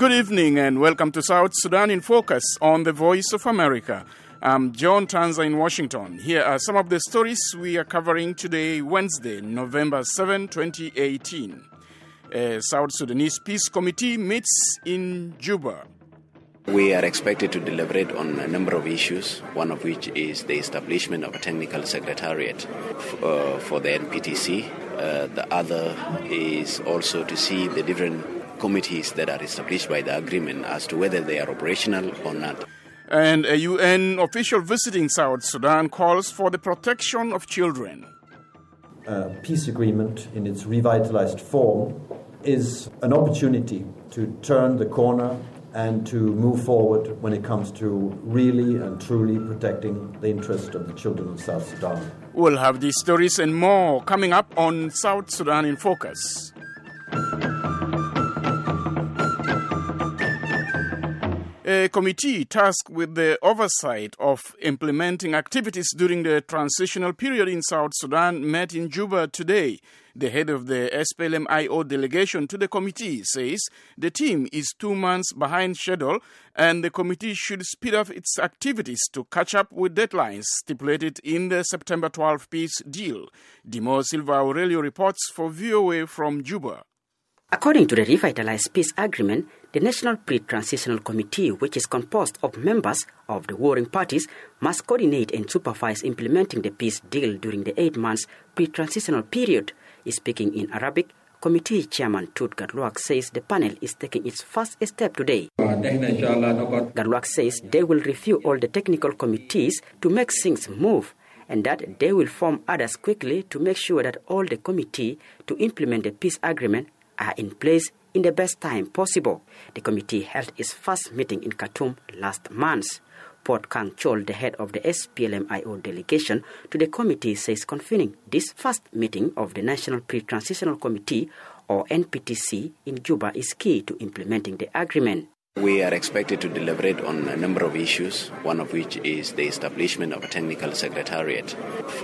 Good evening and welcome to South Sudan in Focus on the Voice of America. I'm John Tanza in Washington. Here are some of the stories we are covering today, Wednesday, November 7, 2018. A South Sudanese Peace Committee meets in Juba. We are expected to deliberate on a number of issues, one of which is the establishment of a technical secretariat for the NPTC. The other is also to see the different committees that are established by the agreement as to whether they are operational or not. And a UN official visiting South Sudan calls for the protection of children. A peace agreement in its revitalized form is an opportunity to turn the corner and to move forward when it comes to really and truly protecting the interest of the children of South Sudan. We'll have these stories and more coming up on South Sudan in Focus. A committee tasked with the oversight of implementing activities during the transitional period in South Sudan met in Juba today. The head of the SPLM-IO delegation to the committee says the team is 2 months behind schedule and the committee should speed up its activities to catch up with deadlines stipulated in the September 12 peace deal. Dimo Silva Aurelio reports for VOA from Juba. According to the revitalized peace agreement, the National Pre-Transitional Committee, which is composed of members of the warring parties, must coordinate and supervise implementing the peace deal during the 8 months pre-transitional period. Speaking in Arabic, Committee Chairman Tut Garluak says the panel is taking its first step today. Garluak says they will review all the technical committees to make things move, and that they will form others quickly to make sure that all the committee to implement the peace agreement are in place in the best time possible. The committee held its first meeting in Khartoum last month. Port Kang Chol, the head of the SPLM-IO delegation to the committee, says convening this first meeting of the National Pre-Transitional Committee, or NPTC, in Juba is key to implementing the agreement. We are expected to deliberate on a number of issues, one of which is the establishment of a technical secretariat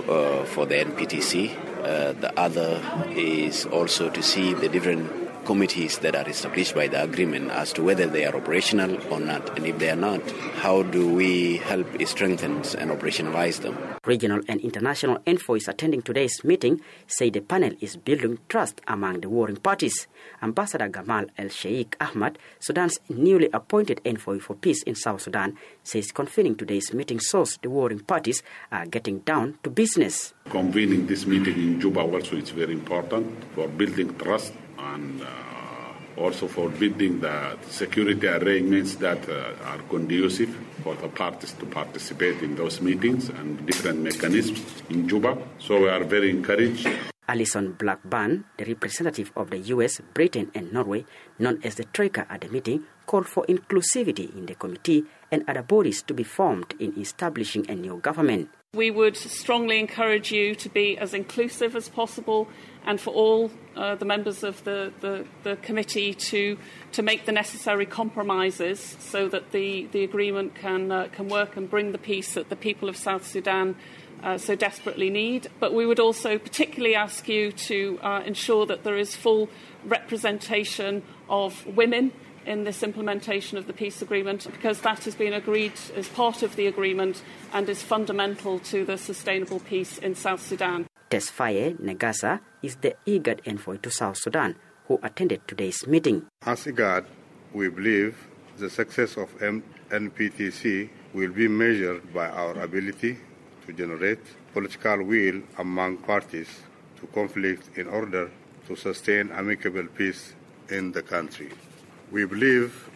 for the NPTC. The other is also to see the different committees that are established by the agreement as to whether they are operational or not. And if they are not, how do we help strengthen and operationalize them? Regional and international envoys attending today's meeting say the panel is building trust among the warring parties. Ambassador Gamal El Sheikh Ahmad, Sudan's newly appointed envoy for peace in South Sudan, says convening today's meeting shows the warring parties are getting down to business. Convening this meeting in Juba also is very important for building trust and also for building the security arrangements that are conducive for the parties to participate in those meetings and different mechanisms in Juba. So we are very encouraged. Alison Blackburn, the representative of the US, Britain and Norway, known as the Troika at the meeting, called for inclusivity in the committee and other bodies to be formed in establishing a new government. We would strongly encourage you to be as inclusive as possible and for all the members of the committee to make the necessary compromises so that the agreement can work and bring the peace that the people of South Sudan so desperately need. But we would also particularly ask you to ensure that there is full representation of women in this implementation of the peace agreement, because that has been agreed as part of the agreement and is fundamental to the sustainable peace in South Sudan. Tesfaye Negasa is the IGAD envoy to South Sudan, who attended today's meeting. As IGAD, we believe the success of NPTC will be measured by our ability to generate political will among parties to conflict in order to sustain amicable peace in the country. We believe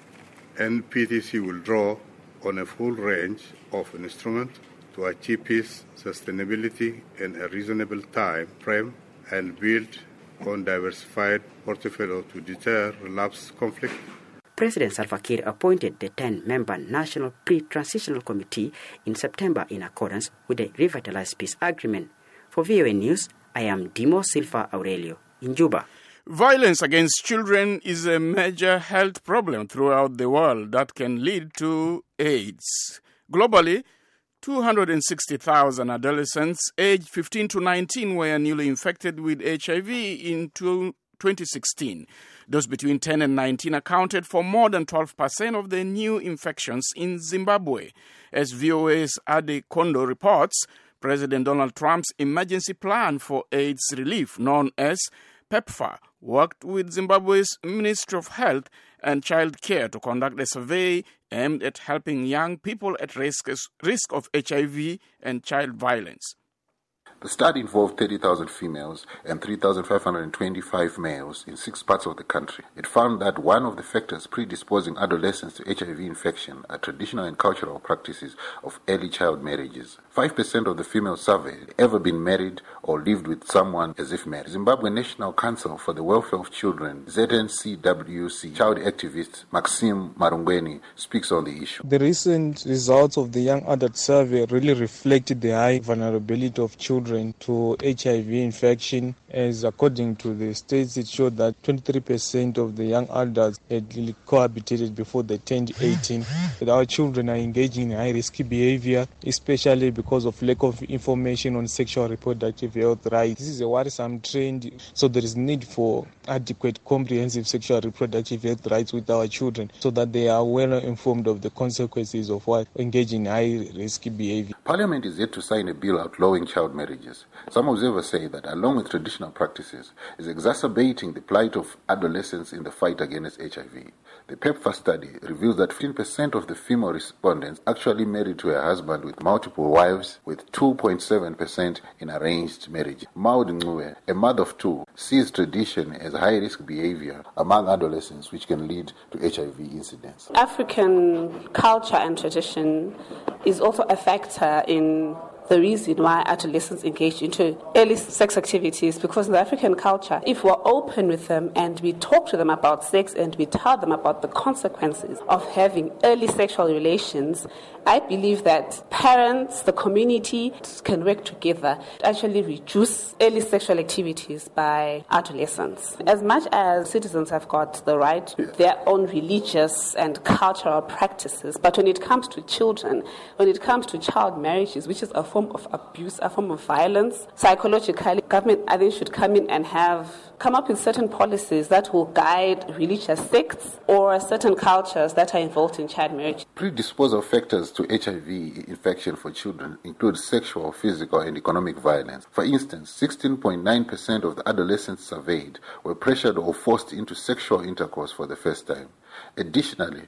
NPTC will draw on a full range of instruments to achieve peace, sustainability in a reasonable time frame and build on diversified portfolio to deter relapse conflict. President Salva Kiir appointed the 10-member National Pre-Transitional Committee in September in accordance with the revitalized peace agreement. For VOA News, I am Dimo Silva Aurelio in Juba. Violence against children is a major health problem throughout the world that can lead to AIDS. Globally, 260,000 adolescents aged 15 to 19 were newly infected with HIV in 2016. Those between 10 and 19 accounted for more than 12% of the new infections in Zimbabwe. As VOA's Ade Kondo reports, President Donald Trump's emergency plan for AIDS relief, known as PEPFAR, worked with Zimbabwe's Ministry of Health and Child Care to conduct a survey aimed at helping young people at risk of HIV and child violence. The study involved 30,000 females and 3,525 males in 6 parts of the country. It found that one of the factors predisposing adolescents to HIV infection are traditional and cultural practices of early child marriages. 5% of the females surveyed had ever been married or lived with someone as if married. Zimbabwe National Council for the Welfare of Children, ZNCWC, child activist Maxime Marungweni speaks on the issue. The recent results of the young adult survey really reflected the high vulnerability of children to HIV infection, as according to the states it showed that 23% of the young adults had really cohabitated before they turned 18. That our children are engaging in high-risk behavior, especially because of lack of information on sexual reproductive health rights. This is a worrisome trend, so there is need for adequate, comprehensive sexual reproductive health rights with our children so that they are well informed of the consequences of what engaging in high-risk behavior. Parliament is yet to sign a bill outlawing child marriages. Some observers say that, along with traditional practices, is exacerbating the plight of adolescents in the fight against HIV. The PEPFAR study reveals that 15% of the female respondents actually married to a husband with multiple wives, with 2.7% in arranged marriage. Maud Ngwe, a mother of 2, sees tradition as high-risk behavior among adolescents which can lead to HIV incidents. African culture and tradition is also a factor in the reason why adolescents engage into early sex activities, because in the African culture, if we're open with them and we talk to them about sex and we tell them about the consequences of having early sexual relations, I believe that parents, the community can work together to actually reduce early sexual activities by adolescents. As much as citizens have got the right to their own religious and cultural practices, but when it comes to children, when it comes to child marriages, which is a form of abuse, a form of violence, psychologically, government, I think, should come in and come up with certain policies that will guide religious sects or certain cultures that are involved in child marriage. Predisposal factors to HIV infection for children include sexual, physical, and economic violence. For instance, 16.9% of the adolescents surveyed were pressured or forced into sexual intercourse for the first time. Additionally,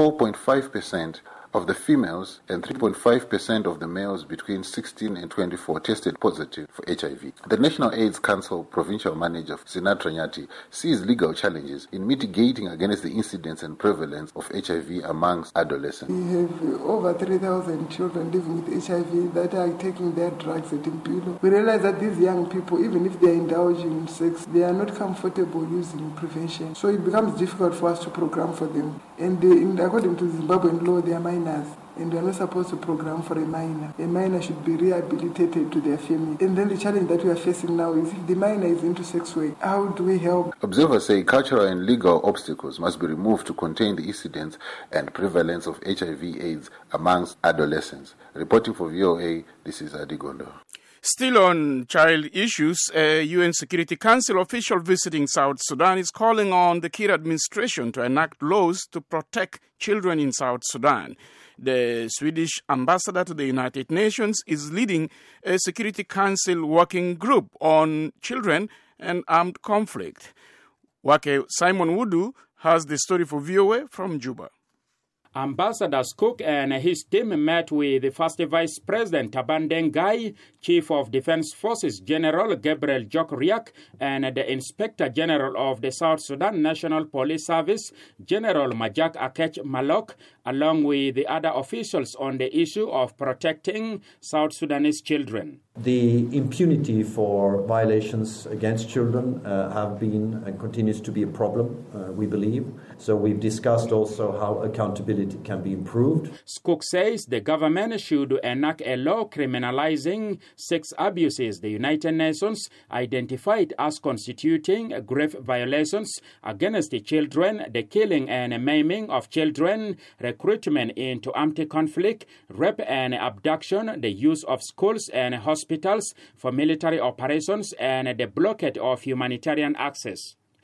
4.5% of the females and 3.5% of the males between 16 and 24 tested positive for HIV. The National AIDS Council Provincial Manager Sinatra Nyati sees legal challenges in mitigating against the incidence and prevalence of HIV amongst adolescents. We have over 3,000 children living with HIV that are taking their drugs at Impilo. We realize that these young people, even if they are indulging in sex, they are not comfortable using prevention. So it becomes difficult for us to program for them. And according to Zimbabwean law, they are minors. And we are not supposed to program for a minor. A minor should be rehabilitated to their family. And then the challenge that we are facing now is if the minor is into sex work, how do we help? Observers say cultural and legal obstacles must be removed to contain the incidence and prevalence of HIV/AIDS amongst adolescents. Reporting for VOA, this is Ade Kondo. Still on child issues, a UN Security Council official visiting South Sudan is calling on the Kiir administration to enact laws to protect children in South Sudan. The Swedish ambassador to the United Nations is leading a Security Council working group on children and armed conflict. Wake Simon Wudu has the story for VOA from Juba. Ambassador Cook and his team met with the First Vice President Taban Dengai, Chief of Defense Forces General Gabriel Jokriak, and the Inspector General of the South Sudan National Police Service, General Majak Akech Malok, along with the other officials on the issue of protecting South Sudanese children. The impunity for violations against children have been and continues to be a problem, we believe. So we've discussed also how accountability can be improved. Cook says the government should enact a law criminalizing sex abuses the United Nations identified as constituting grave violations against the children, the killing and maiming of children, recruitment into armed conflict, rape and abduction, the use of schools and hospitals for military operations, and the blockade of humanitarian access.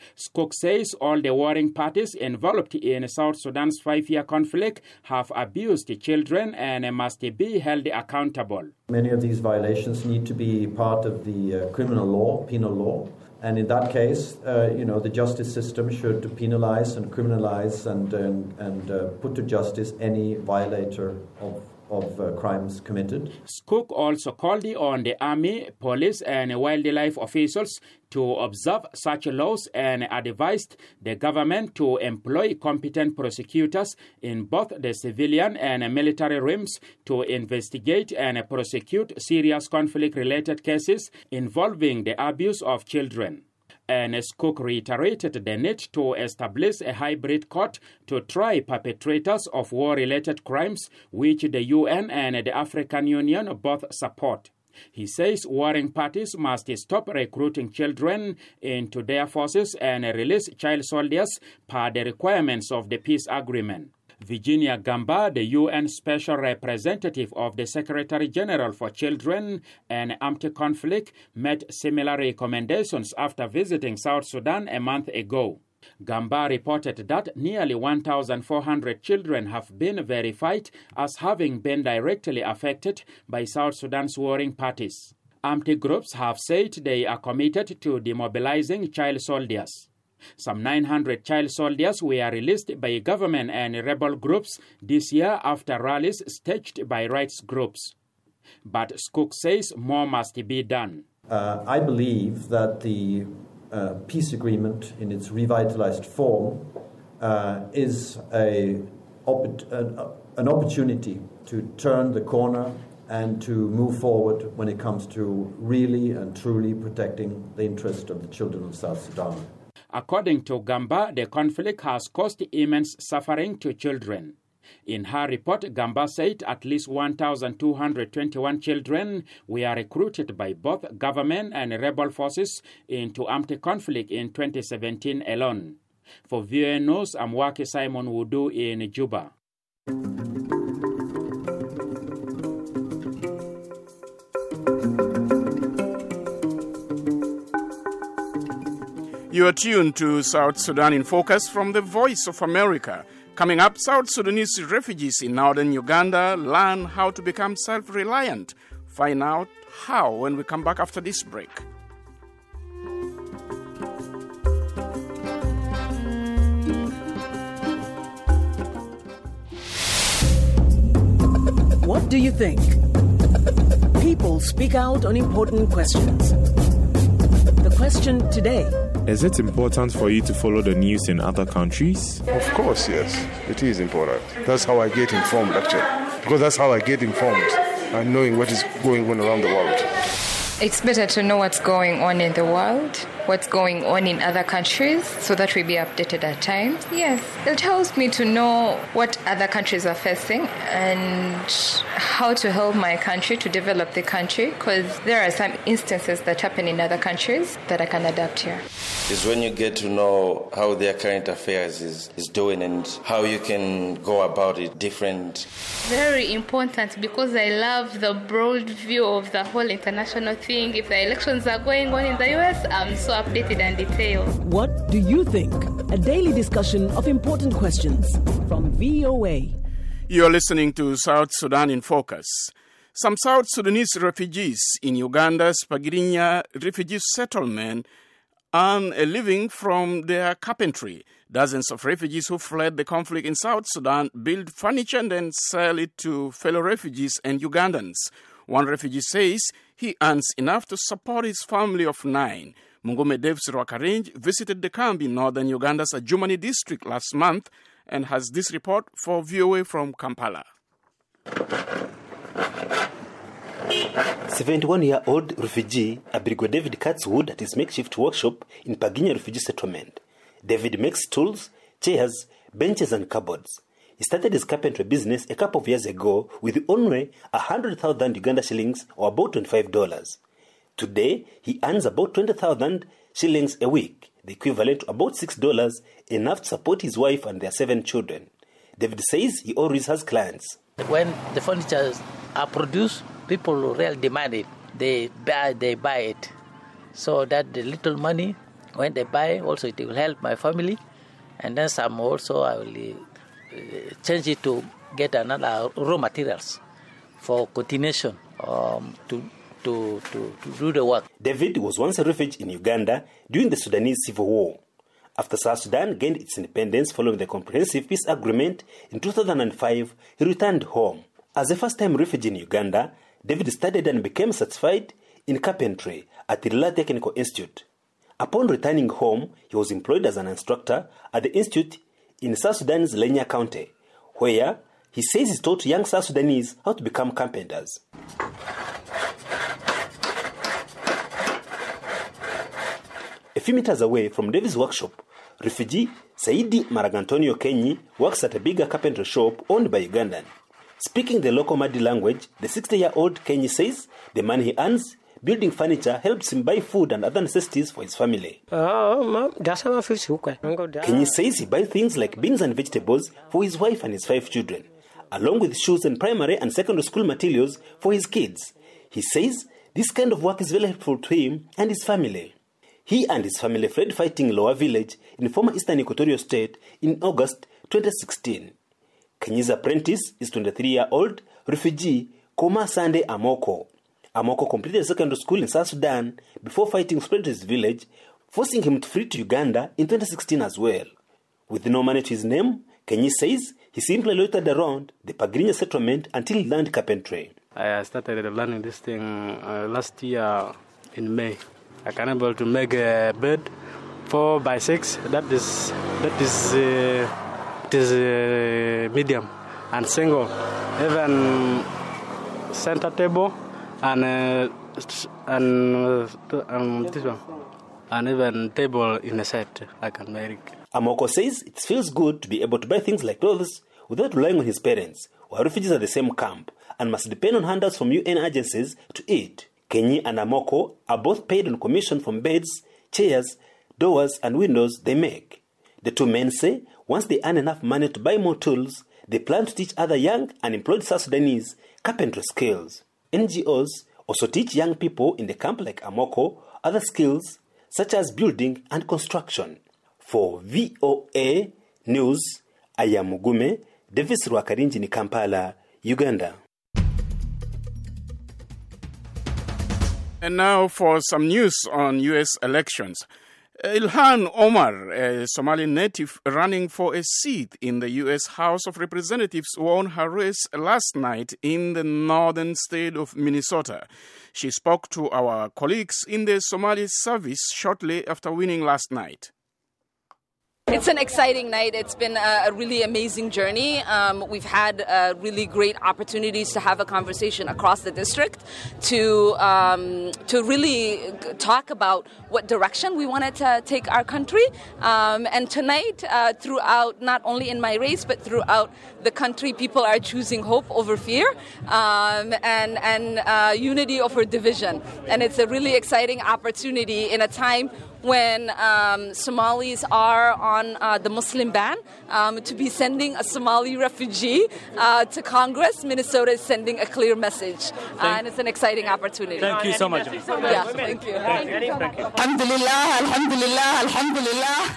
Skook says all the warring parties involved in South Sudan's 5-year conflict have abused children and must be held accountable. Many of these violations need to be part of the criminal law, penal law. And in that case, the justice system should penalize and criminalize and put to justice any violator of crimes committed. Skook also called on the army, police and wildlife officials to observe such laws and advised the government to employ competent prosecutors in both the civilian and military realms to investigate and prosecute serious conflict-related cases involving the abuse of children. And Skook reiterated the need to establish a hybrid court to try perpetrators of war-related crimes, which the UN and the African Union both support. He says warring parties must stop recruiting children into their forces and release child soldiers per the requirements of the peace agreement. Virginia Gamba, the UN Special Representative of the Secretary General for Children and Anti-Conflict, made similar recommendations after visiting South Sudan a month ago. Gamba reported that nearly 1,400 children have been verified as having been directly affected by South Sudan's warring parties. Anti-groups have said they are committed to demobilizing child soldiers. Some 900 child soldiers were released by government and rebel groups this year after rallies staged by rights groups. But Skook says more must be done. I believe that the peace agreement in its revitalized form is an opportunity to turn the corner and to move forward when it comes to really and truly protecting the interest of the children of South Sudan. According to Gamba, the conflict has caused immense suffering to children. In her report, Gamba said at least 1,221 children were recruited by both government and rebel forces into anti-conflict in 2017 alone. For VOA News, I'm Waki Simon Wudu in Juba. You are tuned to South Sudan in Focus from the Voice of America. Coming up, South Sudanese refugees in northern Uganda learn how to become self-reliant. Find out how when we come back after this break. What do you think? People speak out on important questions. The question today: is it important for you to follow the news in other countries? Of course, yes. It is important. That's how I get informed, actually. Because that's how I get informed and knowing what is going on around the world. It's better to know what's going on in the world, what's going on in other countries, so that we be updated at times. Yes, it helps me to know what other countries are facing and how to help my country to develop the country, because there are some instances that happen in other countries that I can adapt here. It's when you get to know how their current affairs is doing and how you can go about it different. Very important, because I love the broad view of the whole international thing. If the elections are going on in the US, I'm so updated and detailed. What do you think? A daily discussion of important questions from VOA. You're listening to South Sudan in Focus. Some South Sudanese refugees in Uganda's Pagirinya refugee settlement earn a living from their carpentry. Dozens of refugees who fled the conflict in South Sudan build furniture and then sell it to fellow refugees and Ugandans. One refugee says he earns enough to support his family of 9. Mungume Davis Rwakarinj visited the camp in northern Uganda's Adjumani district last month and has this report for VOA from Kampala. 71-year-old refugee Abirigo David cuts wood at his makeshift workshop in Pagirinya refugee settlement. David makes tools, chairs, benches and cupboards. He started his carpentry business a couple of years ago with only 100,000 Uganda shillings, or about $25. Today, he earns about 20,000 shillings a week, the equivalent to about $6, enough to support his wife and their 7 children. David says he always has clients. When the furniture are produced, people really demand it. They buy it. So that the little money When they buy, also it will help my family. And then some also I will change it to get another raw materials for continuation to do the work. David was once a refugee in Uganda during the Sudanese Civil War. After South Sudan gained its independence following the Comprehensive Peace Agreement in 2005, he returned home. As a first-time refugee in Uganda, David studied and became certified in carpentry at the Rila Technical Institute. Upon returning home, he was employed as an instructor at the institute in South Sudan's Lenya County, where he says he taught young South Sudanese how to become carpenters. A few meters away from David's workshop, refugee Saidi Maragantonio Kenyi works at a bigger carpentry shop owned by Ugandan. Speaking the local Madi language, the 60-year-old Kenyi says the money he earns building furniture helps him buy food and other necessities for his family. Kenyi says he buys things like beans and vegetables for his wife and his 5 children, along with shoes and primary and secondary school materials for his kids. He says this kind of work is very helpful to him and his family. He and his family fled fighting Lower Village in former Eastern Equatorial State in August 2016. Kenyi's apprentice is 23-year-old refugee Koma Sande Amoko. Amoko completed secondary school in South Sudan before fighting spread to his village, forcing him to flee to Uganda in 2016 as well. With no money to his name, Kenyi says he simply loitered around the Pagrinya settlement until he learned carpentry. I started learning this thing last year in May. I can able to make a bed 4x6. That is medium and single. Even center table and this one, and even table in a set I can make. Amoko says it feels good to be able to buy things like clothes without relying on his parents, who are refugees at the same camp and must depend on handouts from UN agencies to eat. Kenyi and Amoko are both paid on commission from beds, chairs, doors and windows they make. The two men say once they earn enough money to buy more tools, they plan to teach other young unemployed South Sudanese carpentry skills. NGOs also teach young people in the camp like Amoko other skills such as building and construction. For VOA News, I am Mugume, Davis Rwakarinji in Kampala, Uganda. And now for some news on U.S. elections. Ilhan Omar, a Somali native running for a seat in the U.S. House of Representatives, won her race last night in the northern state of Minnesota. She spoke to our colleagues in the Somali service shortly after winning last night. It's an exciting night. It's been a really amazing journey. We've had really great opportunities to have a conversation across the district to really talk about what direction we wanted to take our country. And tonight, throughout, not only in my race, but throughout the country, people are choosing hope over fear and unity over division. And it's a really exciting opportunity in a time when Somalis are on the Muslim ban, to be sending a Somali refugee to Congress. Minnesota is sending a clear message, and it's an exciting opportunity. Thank you so much. Yeah, thank you. Alhamdulillah, alhamdulillah, alhamdulillah.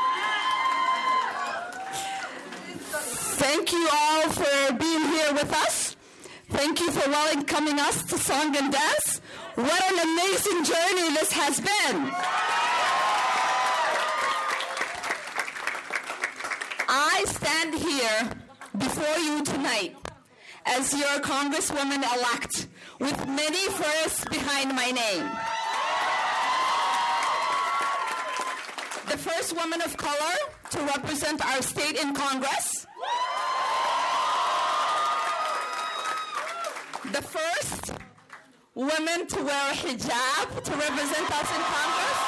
Thank you all for being here with us. Thank you for welcoming us to Song and Dance. What an amazing journey this has been. I stand here before you tonight as your Congresswoman-elect with many firsts behind my name. The first woman of color to represent our state in Congress. The first woman to wear a hijab to represent us in Congress.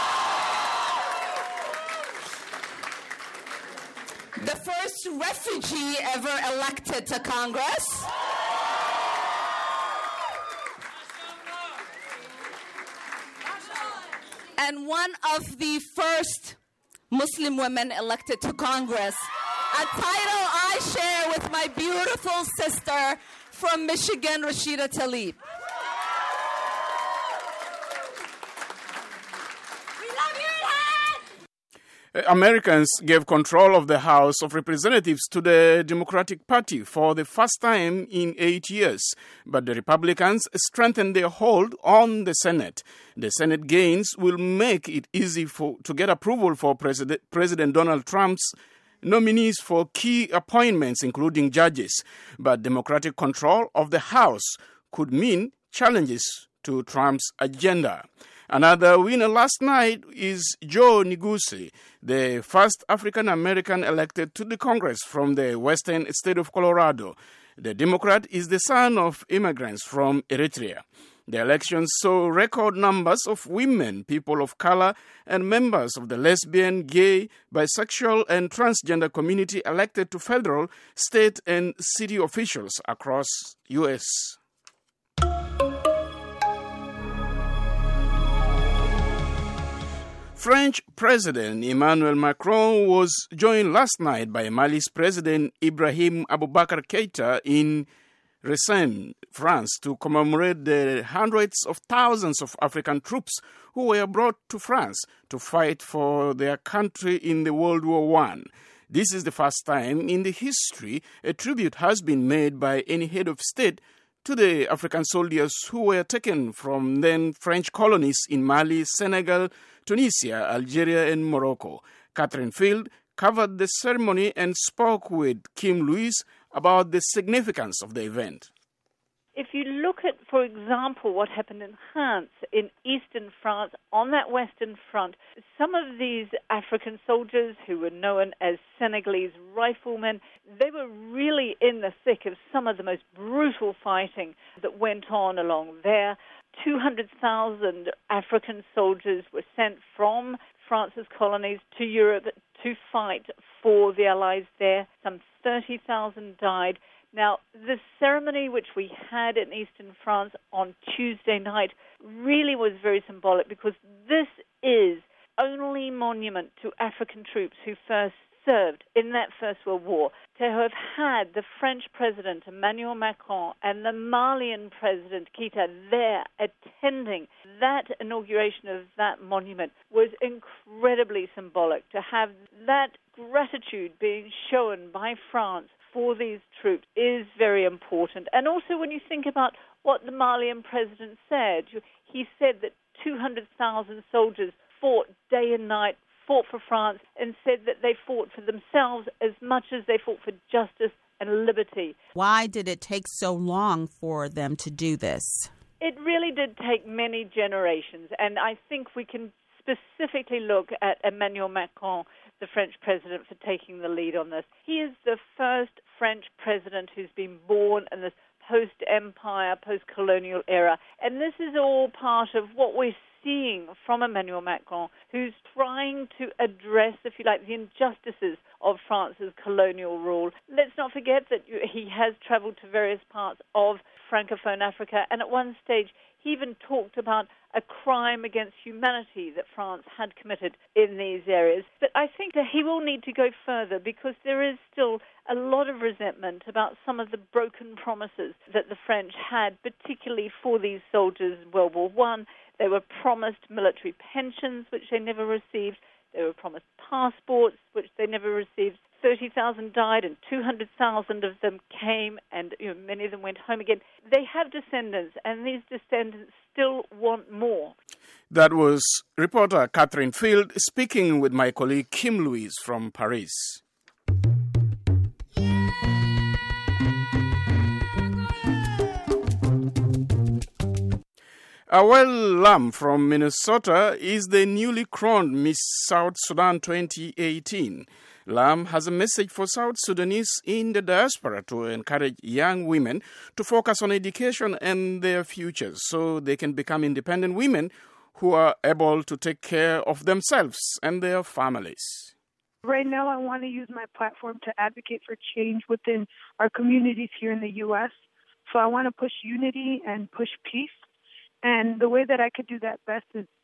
The first refugee ever elected to Congress. And one of the first Muslim women elected to Congress. A title I share with my beautiful sister from Michigan, Rashida Tlaib. We love you, Ilhan! Americans gave control of the House of Representatives to the Democratic Party for the first time in 8 years, but the Republicans strengthened their hold on the Senate. The Senate gains will make it easy to get approval for President Donald Trump's nominees for key appointments, including judges, but Democratic control of the House could mean challenges to Trump's agenda. Another winner last night is Joe Neguse, the first African-American elected to the Congress from the western state of Colorado. The Democrat is the son of immigrants from Eritrea. The elections saw record numbers of women, people of color, and members of the lesbian, gay, bisexual, and transgender community elected to federal, state, and city officials across U.S. French President Emmanuel Macron was joined last night by Mali's President Ibrahim Boubacar Keïta in Rennes, France, to commemorate the hundreds of thousands of African troops who were brought to France to fight for their country in the World War I. This is the first time in the history a tribute has been made by any head of state to the African soldiers who were taken from then French colonies in Mali, Senegal, Tunisia, Algeria, and Morocco. Catherine Field covered the ceremony and spoke with Kim Louise about the significance of the event. If you look at, for example, what happened in Reims in eastern France, on that western front, some of these African soldiers who were known as Senegalese riflemen, they were really in the thick of some of the most brutal fighting that went on along there. 200,000 African soldiers were sent from France's colonies to Europe to fight for the Allies there. Some 30,000 died. Now, the ceremony which we had in eastern France on Tuesday night really was very symbolic, because this is only monument to African troops who first served in that First World War. To have had the French President Emmanuel Macron and the Malian President Keïta there attending that inauguration of that monument was incredibly symbolic. To have that gratitude being shown by France for these troops is very important. And also when you think about what the Malian President said, he said that 200,000 soldiers fought day and night, fought for France, and said that they fought for themselves as much as they fought for justice and liberty. Why did it take so long for them to do this? It really did take many generations, and I think we can specifically look at Emmanuel Macron, the French president, for taking the lead on this. He is the first French president who's been born in this post-empire, post-colonial era, and this is all part of what we're seeing from Emmanuel Macron, who's trying to address, if you like, the injustices of France's colonial rule. Let's not forget that he has traveled to various parts of Francophone Africa, and at one stage he even talked about a crime against humanity that France had committed in these areas. But I think that he will need to go further, because there is still a lot of resentment about some of the broken promises that the French had, particularly for these soldiers in World War I. They were promised military pensions, which they never received. They were promised passports, which they never received. 30,000 died and 200,000 of them came, and many of them went home again. They have descendants, and these descendants still want more. That was reporter Catherine Field speaking with my colleague Kim Louise from Paris. Awel Lam from Minnesota is the newly crowned Miss South Sudan 2018. Lam has a message for South Sudanese in the diaspora to encourage young women to focus on education and their futures so they can become independent women who are able to take care of themselves and their families. Right now, I want to use my platform to advocate for change within our communities here in the U.S. So I want to push unity and push peace. And the way that I could do that best is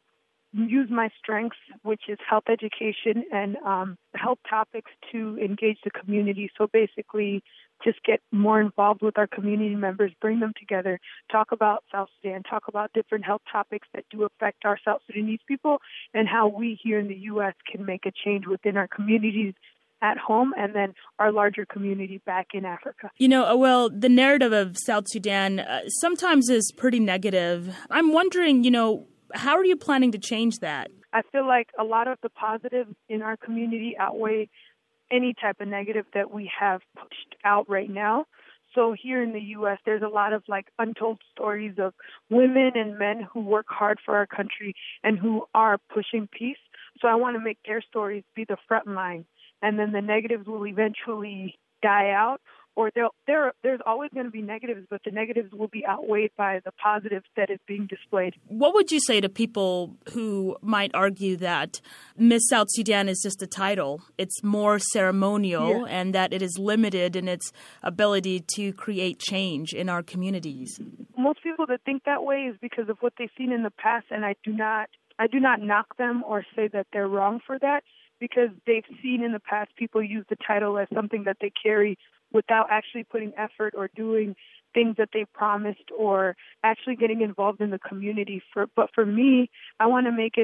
use my strengths, which is health education and health topics, to engage the community. So basically, just get more involved with our community members, bring them together, talk about South Sudan, talk about different health topics that do affect our South Sudanese people, and how we here in the U.S. can make a change within our communities at home and then our larger community back in Africa. You know, well, the narrative of South Sudan sometimes is pretty negative. I'm wondering, you know, how are you planning to change that? I feel like a lot of the positives in our community outweigh any type of negative that we have pushed out right now. So here in the U.S., there's a lot of untold stories of women and men who work hard for our country and who are pushing peace. So I want to make their stories be the front line, and then the negatives will eventually die out. Or there's always going to be negatives, but the negatives will be outweighed by the positives that is being displayed. What would you say to people who might argue that Miss South Sudan is just a title? It's more ceremonial, and that it is limited in its ability to create change in our communities? Most people that think that way is because of what they've seen in the past, and I do not knock them or say that they're wrong for that, because they've seen in the past people use the title as something that they carry without actually putting effort or doing things that they promised or actually getting involved in the community. But for me, I want to make it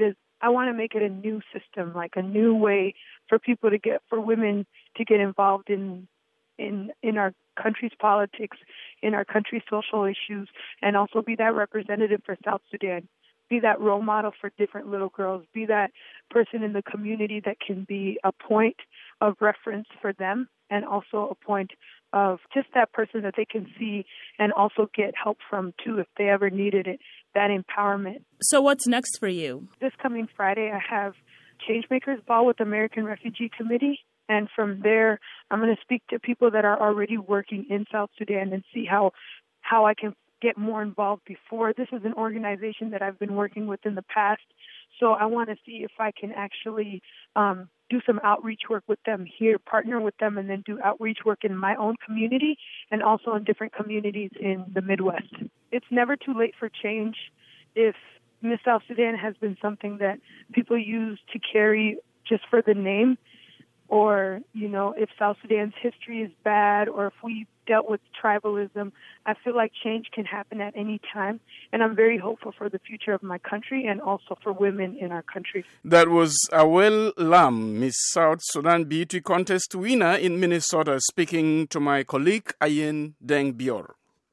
a new system, like a new way for women to get involved in our country's politics, in our country's social issues, and also be that representative for South Sudan. Be that role model for different little girls. Be that person in the community that can be a point of reference for them, and also a point of just that person that they can see and also get help from too if they ever needed it, that empowerment. So what's next for you? This coming Friday, I have Changemakers Ball with the American Refugee Committee. And from there, I'm going to speak to people that are already working in South Sudan and see how I can get more involved before. This is an organization that I've been working with in the past, so I want to see if I can actually do some outreach work with them here, partner with them, and then do outreach work in my own community and also in different communities in the Midwest. It's never too late for change. If Miss South Sudan has been something that people use to carry just for the name, or, if South Sudan's history is bad, or if we dealt with tribalism, I feel like change can happen at any time. And I'm very hopeful for the future of my country and also for women in our country. That was Awel Lam, Miss South Sudan Beauty Contest winner in Minnesota, speaking to my colleague Ayen Deng Bior.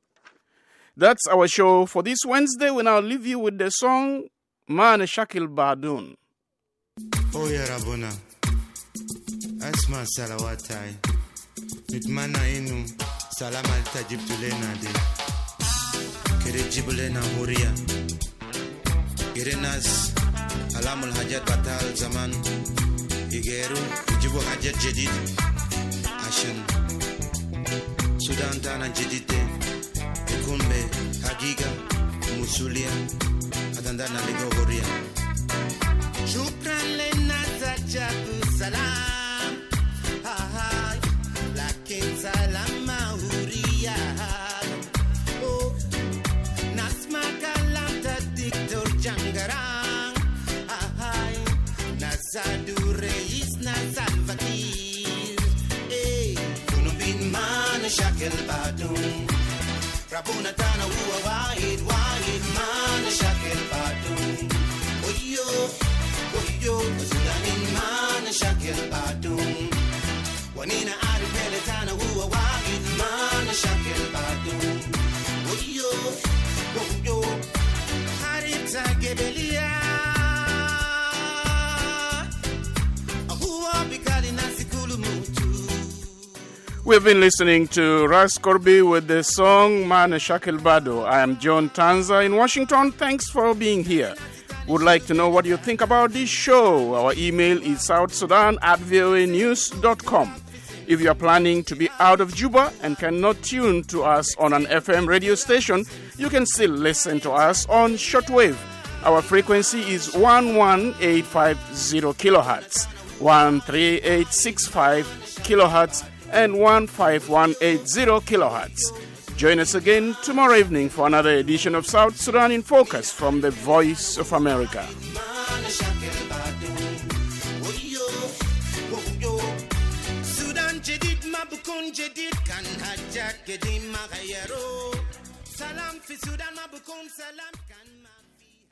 That's our show for this Wednesday. We now leave you with the song Man Shakil Badun. Oh, yeah, Rabuna. Asma Salawatai. Nitmana inu. Salam al-tajib tulena de. Kere jibulena huria. Gerenas. Alamul hajat batal zaman. Igeru. Jibu hajat jadid. Ashan. Sudan tana jadite. Ikumbe. Hagiga. Musulia. Adandana ligo huria. Shukran lena zajabu salam. Salam Mahuria. Oh, Nasma Kalanta Dictor Jangarang. Ahai, Nazadu Reis Nazalvakir. Eh, Kunubin Man Shakel Badun. Rabuna Tana Wahid Man Shakel Badun. Oyo, Sudanin Man Shakel Badun. Wanina Ari Peletana Wua Wahid Man Shakel Badun. Oyo, Harita Gebelia. Ahua Bikali Nasikulu Mutu. We've been listening to Ras Corby with the song Man Shakel Bado. I am John Tanza in Washington. Thanks for being here. Would like to know what you think about this show. Our email is southsudan@voanews.com. If you are planning to be out of Juba and cannot tune to us on an FM radio station, you can still listen to us on shortwave. Our frequency is 11850 kilohertz, 13865 kilohertz, and 15180 kilohertz. Join us again tomorrow evening for another edition of South Sudan in Focus from the Voice of America. قانون جديد كان هجاك قديم ما غيروه سلام في السودان ما بكون سلام كان